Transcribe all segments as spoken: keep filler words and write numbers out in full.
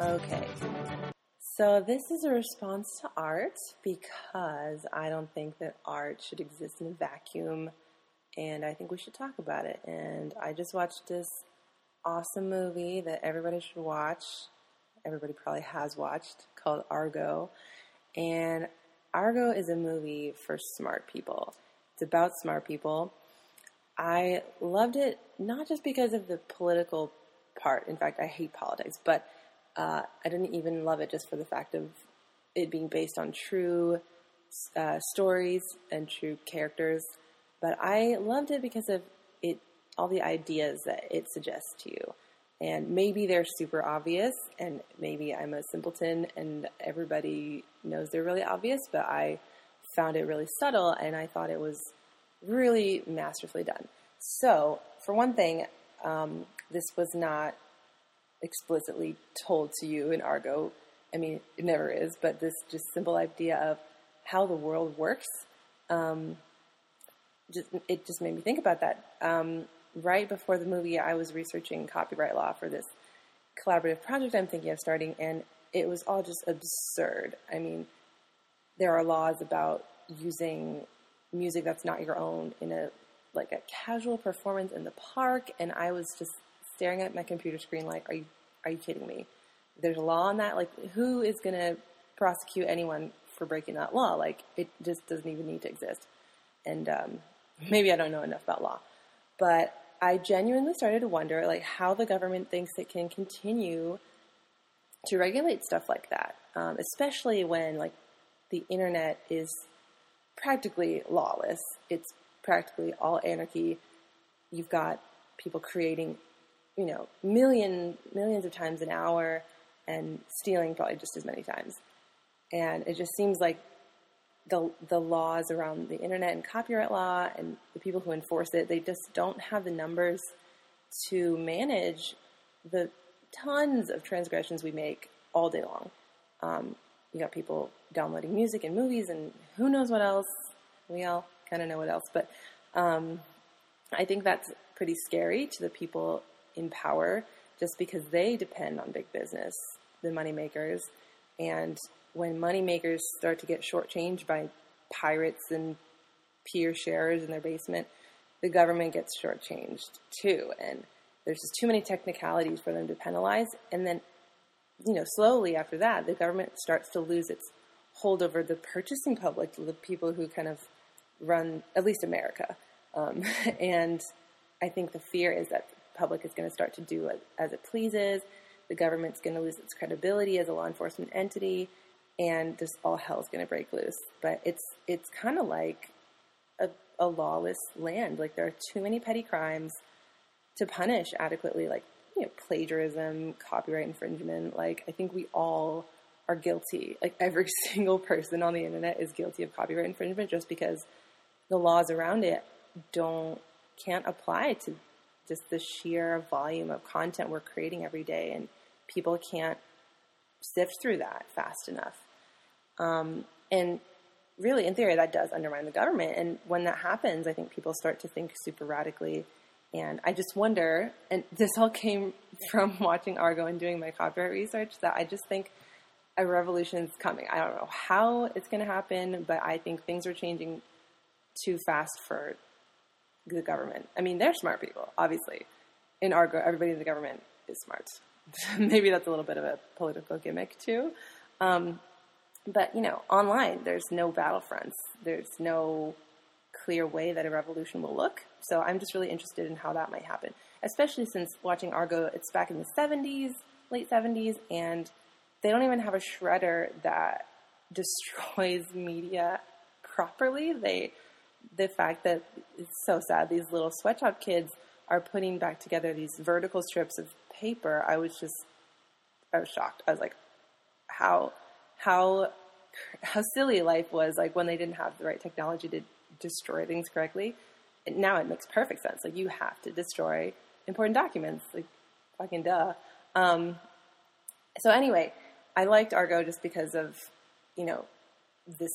Okay. So this is a response to art because I don't think that art should exist in a vacuum, and I think we should talk about it. And I just watched this awesome movie that everybody should watch. Everybody probably has watched, called Argo. And Argo is a movie for smart people. It's about smart people. I loved it not just because of the political part. In fact, I hate politics, but uh, I didn't even love it just for the fact of it being based on true uh, stories and true characters. But I loved it because of it, all the ideas that it suggests to you. And maybe they're super obvious, and maybe I'm a simpleton and everybody knows they're really obvious, but I found it really subtle, and I thought it was really masterfully done. So, for one thing, um, this was not explicitly told to you in Argo. I mean, it never is, but this just simple idea of how the world works, um, just it just made me think about that. Um, right before the movie, I was researching copyright law for this collaborative project I'm thinking of starting, and it was all just absurd. I mean, there are laws about using music that's not your own in a like a casual performance in the park, and I was just staring at my computer screen like, are you are you kidding me? There's a law on that? Like, who is going to prosecute anyone for breaking that law? Like, it just doesn't even need to exist. And um, maybe I don't know enough about law, but I genuinely started to wonder, like, how the government thinks it can continue to regulate stuff like that, um, especially when, like, the internet is practically lawless. It's practically all anarchy. You've got people creating, you know, million millions of times an hour and stealing probably just as many times. And it just seems like the the laws around the internet and copyright law and the people who enforce it, they just don't have the numbers to manage the tons of transgressions we make all day long. Um, you got people downloading music and movies and who knows what else. We all kind of know what else. But um, I think that's pretty scary to the people in power just because they depend on big business, the moneymakers. And when moneymakers start to get shortchanged by pirates and peer sharers in their basement, the government gets shortchanged too. And there's just too many technicalities for them to penalize. And then, you know, slowly after that, the government starts to lose its hold over the purchasing public, the people who kind of run, at least America. Um, and I think the fear is that the public is going to start to do it as it pleases. The government's going to lose its credibility as a law enforcement entity, and just all hell's going to break loose. But it's it's kind of like a, a lawless land. Like, there are too many petty crimes to punish adequately, like, you know, plagiarism, copyright infringement. Like, I think we all are guilty. Like, every single person on the internet is guilty of copyright infringement just because the laws around it don't can't apply to just the sheer volume of content we're creating every day, and people can't sift through that fast enough. Um, and really, in theory, that does undermine the government. And when that happens, I think people start to think super radically. And I just wonder, and this all came from watching Argo and doing my copyright research, that I just think a revolution is coming. I don't know how it's going to happen, but I think things are changing too fast for the government. I mean, they're smart people, obviously. In Argo, everybody in the government is smart. Maybe that's a little bit of a political gimmick, too. Um, but, you know, online, there's no battlefronts. There's no clear way that a revolution will look. So I'm just really interested in how that might happen, especially since watching Argo, it's back in the seventies, late seventies, and they don't even have a shredder that destroys media properly. They, the fact that it's so sad, these little sweatshop kids are putting back together these vertical strips of paper. I was just, I was shocked. I was like, how, how, how silly life was, like, when they didn't have the right technology to destroy things correctly. And now it makes perfect sense. Like, you have to destroy important documents. Like, fucking duh. Um, so anyway, I liked Argo just because of, you know, this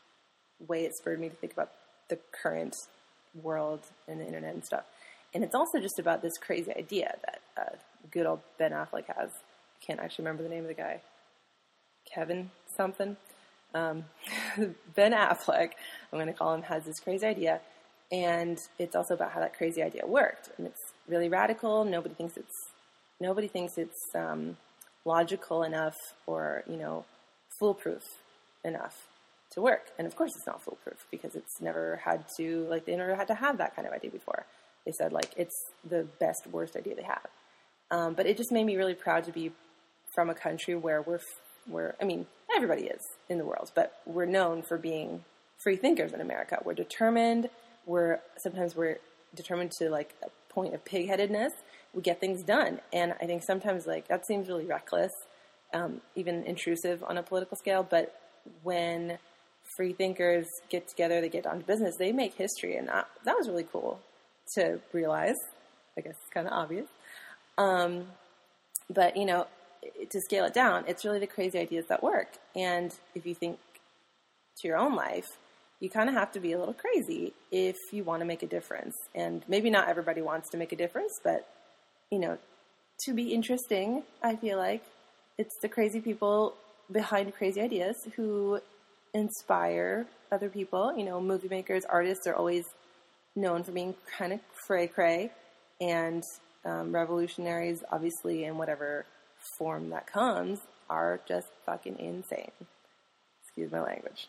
way it spurred me to think about the current world and the internet and stuff. And it's also just about this crazy idea that uh, good old Ben Affleck has. can't actually remember the name of the guy. Kevin something. Um, Ben Affleck, I'm going to call him, has this crazy idea. And it's also about how that crazy idea worked. And it's really radical. Nobody thinks it's, nobody thinks it's um, logical enough or, you know, foolproof enough to work. And of course it's not foolproof because it's never had to, like, they never had to have that kind of idea before. They said, like, it's the best, worst idea they have. Um, but it just made me really proud to be from a country where we're, we're, I mean, everybody is in the world, but we're known for being free thinkers in America. We're determined. We're, sometimes we're determined to, like, a point of pig-headedness. We get things done. And I think sometimes, like, that seems really reckless, um, even intrusive on a political scale. But when free thinkers get together, they get down to business, they make history. And that, that was really cool to realize. I guess it's kind of obvious. Um, but, you know, to scale it down, it's really the crazy ideas that work. And if you think to your own life, you kind of have to be a little crazy if you want to make a difference. And maybe not everybody wants to make a difference, but, you know, to be interesting, I feel like it's the crazy people behind crazy ideas who inspire other people. You know, movie makers, artists are always known for being kind of cray-cray, and um, revolutionaries, obviously, in whatever form that comes, are just fucking insane. Excuse my language.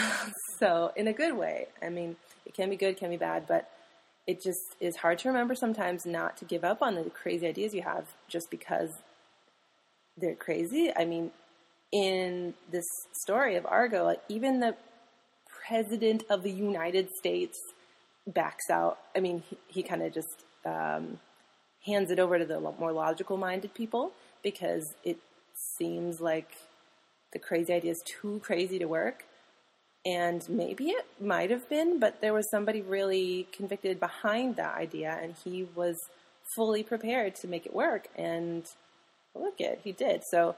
So, in a good way. I mean, it can be good, can be bad, but it just is hard to remember sometimes not to give up on the crazy ideas you have just because they're crazy. I mean, in this story of Argo, like, even the president of the United States backs out. I mean, he, he kind of just um, hands it over to the more logical-minded people because it seems like the crazy idea is too crazy to work. And maybe it might have been, but there was somebody really convicted behind that idea, and he was fully prepared to make it work. And look it, he did. So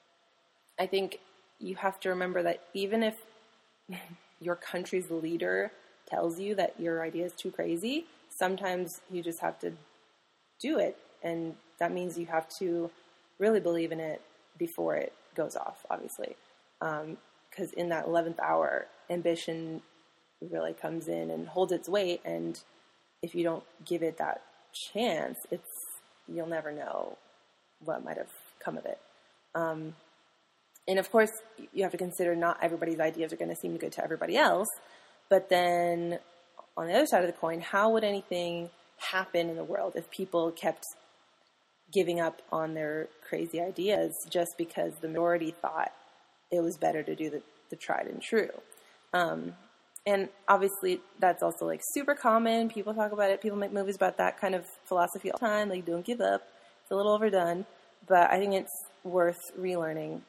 I think you have to remember that even if your country's leader tells you that your idea is too crazy, sometimes you just have to do it. And that means you have to really believe in it before it goes off, obviously. Um, because in that eleventh hour, ambition really comes in and holds its weight. And if you don't give it that chance, it's, you'll never know what might have come of it. Um, and of course, you have to consider not everybody's ideas are going to seem good to everybody else. But then on the other side of the coin, how would anything happen in the world if people kept giving up on their crazy ideas just because the majority thought it was better to do the, the tried and true? Um, and obviously that's also, like, super common. People talk about it. People make movies about that kind of philosophy all the time. Like, don't give up. It's a little overdone, but I think it's worth relearning.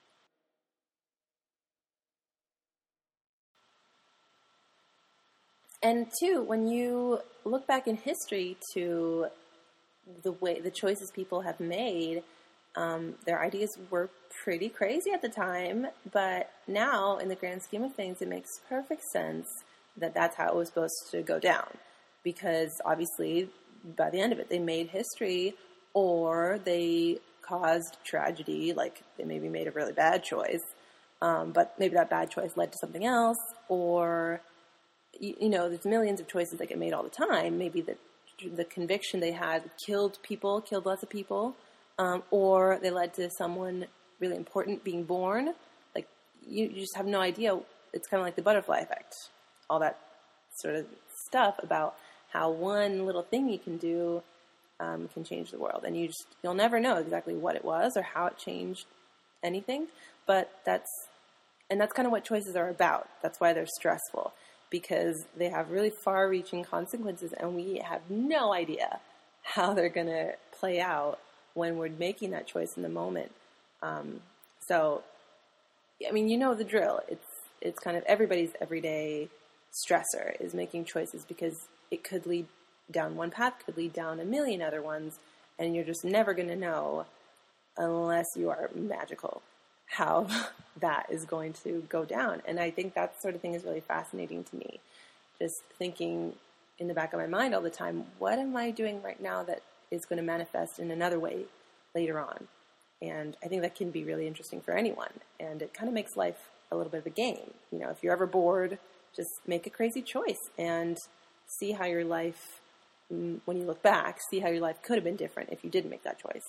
And two, when you look back in history to the way, the choices people have made, um, their ideas were pretty crazy at the time, but now, in the grand scheme of things, it makes perfect sense that that's how it was supposed to go down. Because, obviously, by the end of it, they made history, or they caused tragedy, like they maybe made a really bad choice, um, but maybe that bad choice led to something else, or, you, you know, there's millions of choices that get made all the time. Maybe the, the conviction they had killed people, killed lots of people, um, or they led to someone really important being born. Like, you, you just have no idea. It's kind of like the butterfly effect, all that sort of stuff about how one little thing you can do um, can change the world, and you just, you'll never know exactly what it was or how it changed anything. But that's, and that's kind of what choices are about. That's why they're stressful, because they have really far-reaching consequences, and we have no idea how they're going to play out when we're making that choice in the moment. Um, so, I mean, you know the drill. It's it's kind of everybody's everyday stressor is making choices, because it could lead down one path, could lead down a million other ones, and you're just never going to know, unless you are magical, how that is going to go down. And I think that sort of thing is really fascinating to me. Just thinking in the back of my mind all the time, what am I doing right now that is going to manifest in another way later on? And I think that can be really interesting for anyone. And it kind of makes life a little bit of a game. You know, if you're ever bored, just make a crazy choice and see how your life, when you look back, see how your life could have been different if you didn't make that choice.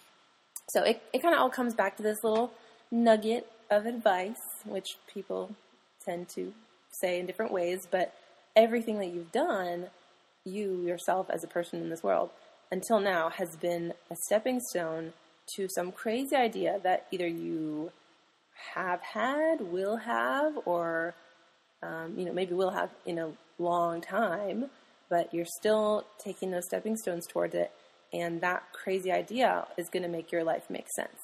So it, it kind of all comes back to this little nugget of advice, which people tend to say in different ways, but everything that you've done, you yourself as a person in this world, until now has been a stepping stone to some crazy idea that either you have had, will have, or, um, you know, maybe will have in a long time, but you're still taking those stepping stones towards it, and that crazy idea is going to make your life make sense.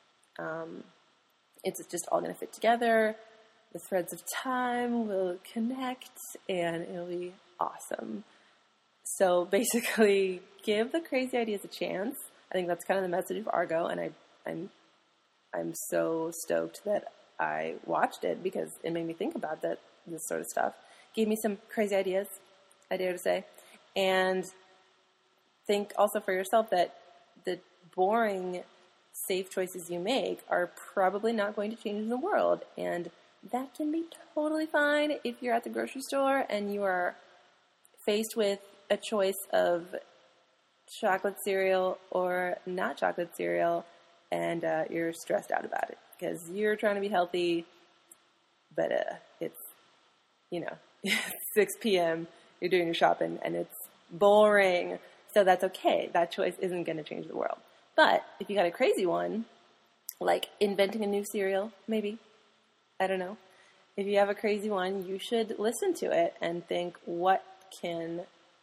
Um, it's just all going to fit together. The threads of time will connect, and it'll be awesome. So basically, give the crazy ideas a chance. I think that's kind of the message of Argo, and I, I'm I'm so stoked that I watched it because it made me think about that this sort of stuff. Gave me some crazy ideas, I dare to say. And think also for yourself that the boring, safe choices you make are probably not going to change the world. And that can be totally fine if you're at the grocery store and you are faced with a choice of chocolate cereal or not chocolate cereal, and uh, you're stressed out about it because you're trying to be healthy, but uh, it's, you know, six p.m., you're doing your shopping, and it's boring. So that's okay. That choice isn't going to change the world. But if you got a crazy one, like inventing a new cereal, maybe, I don't know. If you have a crazy one, you should listen to it and think, what can,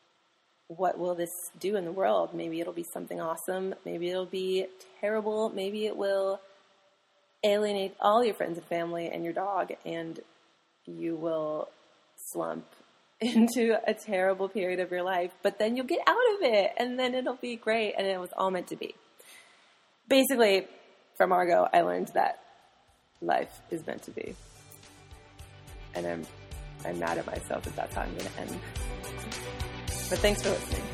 what will this do in the world? Maybe it'll be something awesome. Maybe it'll be terrible. Maybe it will alienate all your friends and family and your dog, and you will slump into a terrible period of your life, but then you'll get out of it, and then it'll be great, and it was all meant to be. Basically, from Argo, I learned that life is meant to be. And I'm I'm mad at myself that that's how I'm going to end. But thanks for listening.